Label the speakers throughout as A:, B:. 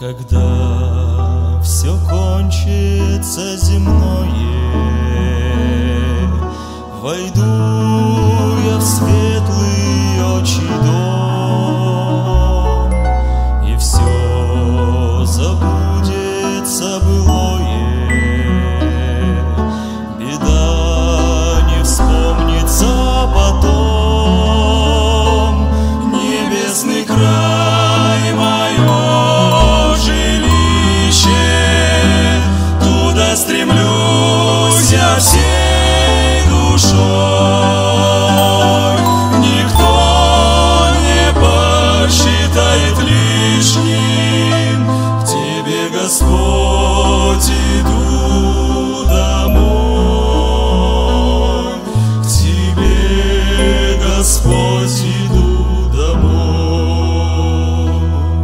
A: Когда все кончится земное, войду я в светлый отчий дом, и все забудется былое, беда не вспомнится потом. Небесный край мое жилище, туда стремлюсь я всей душой. Никто не посчитает лишним, к тебе, Господь, иду домой. К тебе, Господь, иду домой.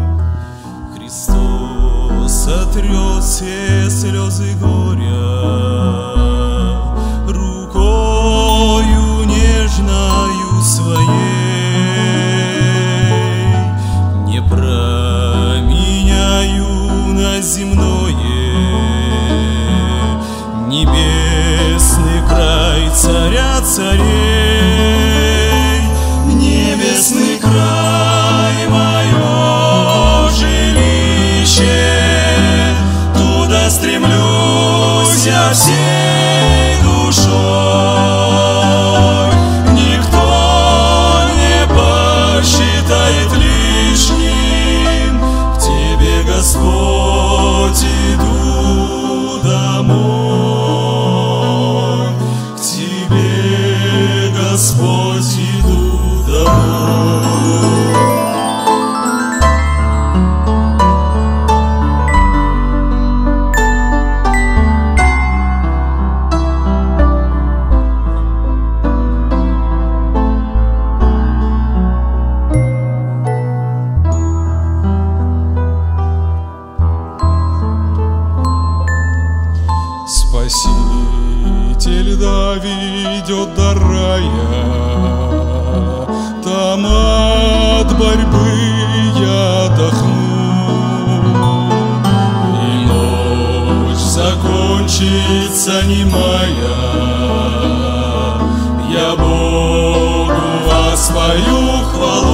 A: Христос сотрет все слезы горя рукою нежною своей. Не променяю на земное небесный край царя царей. Небесный край мое жилище, туда стремлюсь я всей душой. Никто не посчитает лишним, к тебе, Господь, иду домой. К тебе, Господь, иду домой. Спаситель доведет до рая, там от борьбы я отдохну, и ночь закончится немая. Я Богу воспою хвалу.